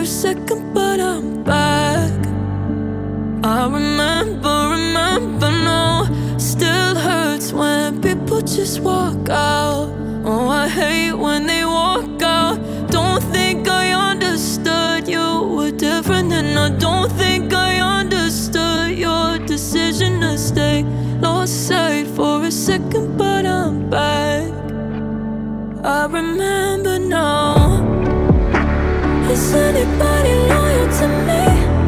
a second, but I'm back. I remember, no. Still hurts when people just walk out. Oh, I hate when they walk out. Don't think I understood. You were different, and I don't think I understood your decision to stay. Lost sight for a second, but I'm back. I remember now. Is anybody loyal to me?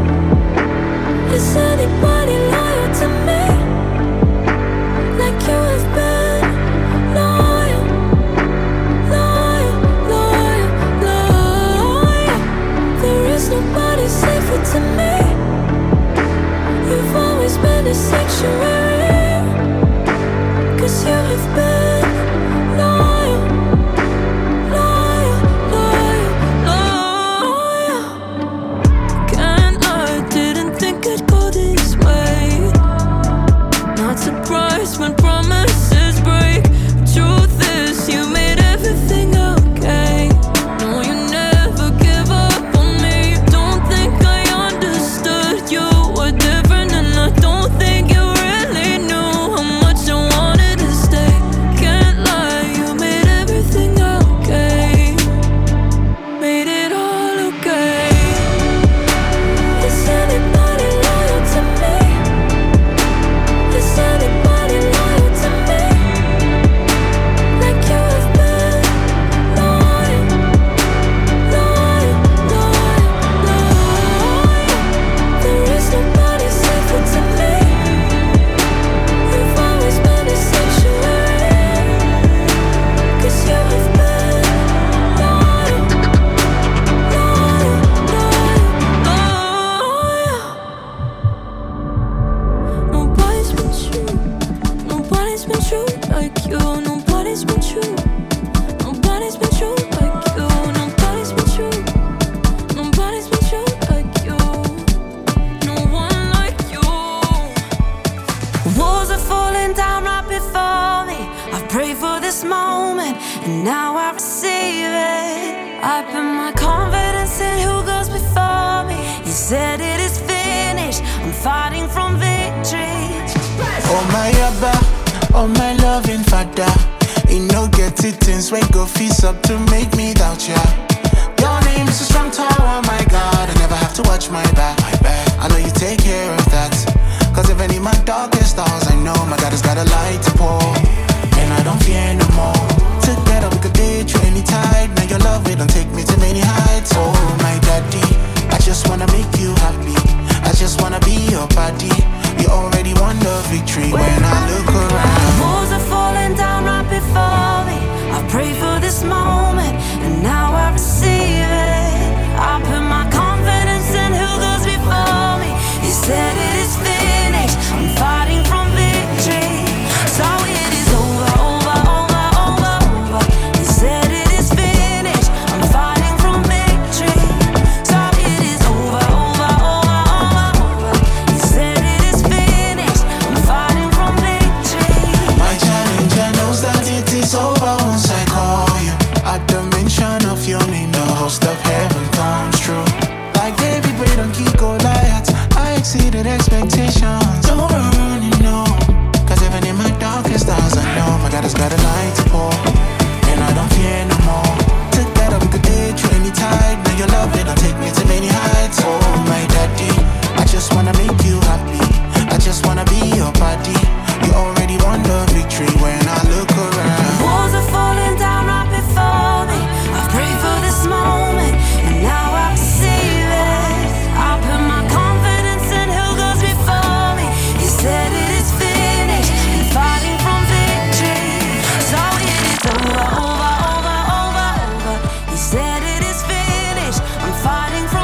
Is anybody loyal to me? Like you have been loyal, loyal, loyal, loyal. There is nobody safer to me. You've always been a sanctuary, 'cause you have been loyal, loyal, loyal, loyal. Can't lie, didn't think it'd go this way. Not surprised when promises break. Truth is, you made everything okay. No, you never give up on me. Don't think I understood. You were different, and I don't think you really knew how much I wanted to stay. Can't lie, you made everything okay. Made it all okay. Is anybody loyal to me? Is anybody loyal to me? Like you have been loyal, loyal, loyal, loyal. There is nobody safer to me. You've always been a sanctuary, 'cause you have been loyal, loyal, loyal, loyal. Nobody's been true. Nobody's been true like you. Nobody's been true. Nobody's been true like you. Nobody's been true. Nobody's been true like you. No one like you. Walls are falling down right before me. I've prayed for this moment, and now I receive it. I put my confidence in who goes before me. He said it is finished. I'm fighting from victory. Oh my Abba, oh my loving Father. You know get it things when go feast up to make me doubt ya. Your name is a strong tower, my God. I never have to watch my back. I know you take care of that. 'Cause even in my darkest hours, I know my God has got a light to pour. And I don't fear no more. Together we could date through any tide. Now your love it don't take me to many heights. Oh my daddy, I just wanna make you happy. I just wanna be your body. You already won the victory when I look around. Walls are falling down right before me. I prayed for this moment, and now I receive it. I put my confidence in who goes before me. He said it is finished. I'm fighting from victory. So it is over, over, over, over, over. He said it is finished. I'm fighting from victory. So it is over, over, over, over, over. He said it is finished. I'm fighting from victory. My challenger knows that it is over once I call you. At the mention of your name, the host of heaven comes true. Like David, prayed on King Goliath, I exceeded expectations. Don't run, you know. 'Cause even in my darkest hours, I know my God has got a light to pour. And I don't fear no more. Together we could date through any tide. Now your love it don't take me to many heights. Oh my daddy, I just wanna make you happy. I just wanna be your body. You already won the victory when I look around. Walls are falling down right before me. I prayed for this moment, and now I receive it. I put my confidence in who goes before me. He said it is finished. I'm fighting from victory. So it is over, over, over, over, over. He said it is finished. I'm fighting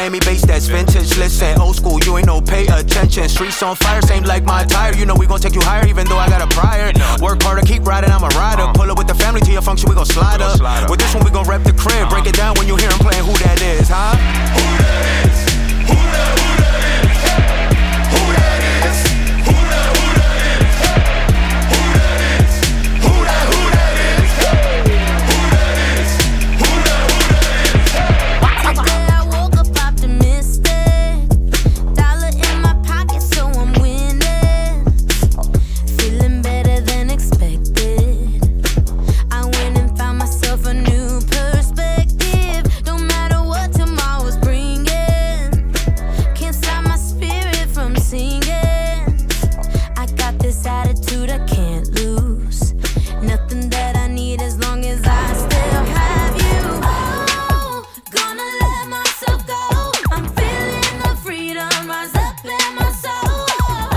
Miami based, that's vintage. Listen, old school, you ain't no pay attention. Streets on fire, same like my tire. You know we gon' take you higher, even though I got a prior. Work harder, keep riding, I'm a rider. Pull up with the family to your function, we gon' slide up. With this one, we gon' rep the crib. Break it down when you hear him playing. Who that is, huh? Who that is? Who that is? Who that is? Who that is? Who that is? Who that is? Who that is? Who that is? Today I woke up optimistic. Dollar in my pocket, so I'm winning. Feeling better than expected. I went and found myself a new perspective. No matter what tomorrow's bringing, can't stop my spirit from singing. I got this attitude I can't lose. Nothing that I need as long as I still have you. Oh, gonna let myself go. I'm feeling the freedom rise up in my soul.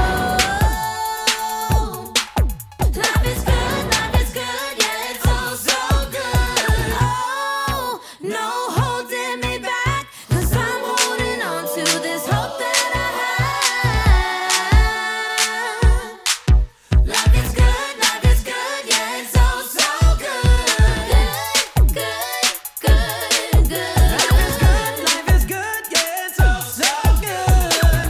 Life is good, yeah, it's so good. Oh, no holding me back, 'cause I'm holding on to this hope that I have. Life is good, yeah, it's so good. Good, good, good. Life is good, yeah, it's so good.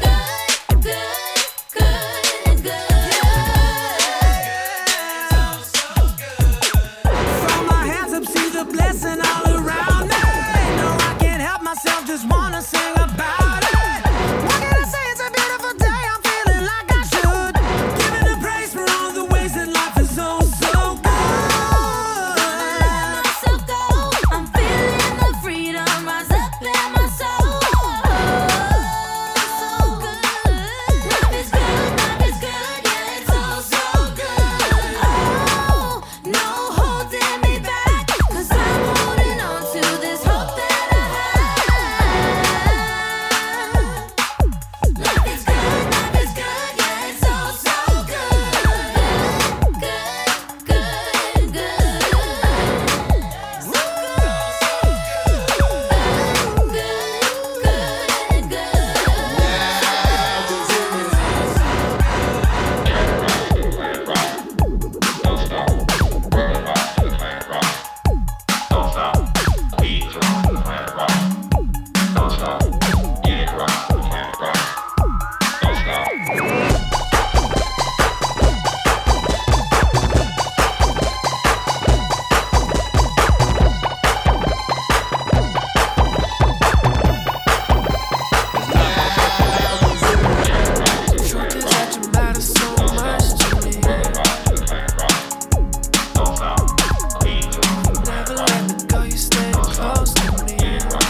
Throw my hands up, see the blessing all around me. No, I can't help myself, just wanna sing about it. What can I say? It's a beautiful day, I'm feeling like I should. Giving the praise for all the ways that life is so good. Myself go. I'm feeling the freedom rise up in my soul. So good. Life is good, yeah, it's so good. Oh, no holding me back, 'cause I'm holding on to this hope that I have. Life is good, yeah, it's so good. Good, good, Truth is that you matter so much to me. Never let me go, you stay close to me.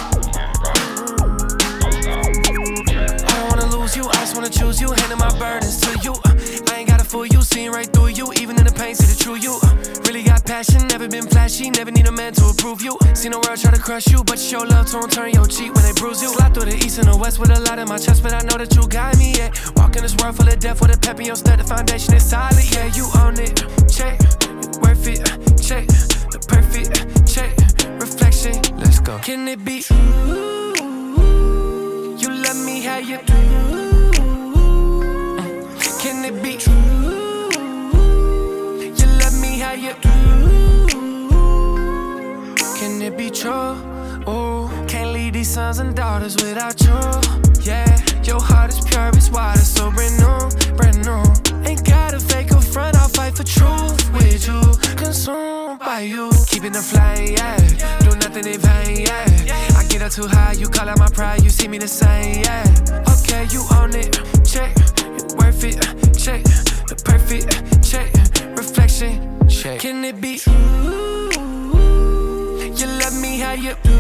I don't wanna lose you, I just wanna choose you. Handing my burdens to you. I ain't gotta fool you, seeing right through you. Even in the pain, see the true you. Really got passion, never been flashy. Never need a man to approve you. Seen the world try to crush you, but you show love to 'em, turn your cheek when they bruise you. Slide through the east and the west with a lot in my chest, but I know that you got me, yeah. Walk in this world full of death with a pep in your step. The foundation is solid, yeah. You own it, check, you worth it, check. The perfect check, reflection, let's go. Can it be true? You love me how you do. Can it be true? You love me how you do. Can it be true? Oh, can't leave these sons and daughters without you. Yeah, your heart is pure, it's wide, it's so brand new, brand new. Ain't gotta fake a front, I'll fight for truth with you. Consumed by you, keeping the flame, yeah. Do nothing in vain, yeah. I get up too high, you call out my pride, you see me the same, yeah. Okay, you own it, check, you worth it, check. The perfect check, reflection, check. Can it be true? You love me how you do.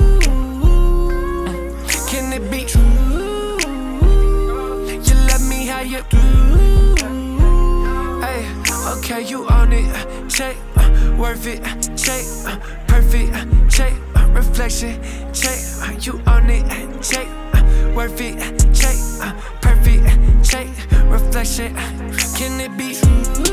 Can it be true? You love me how you do. Hey, okay, you own it, check, worth it, check, perfect, check, reflection, check, you own it, check, worth it, check, perfect, check, reflection. Can it be true?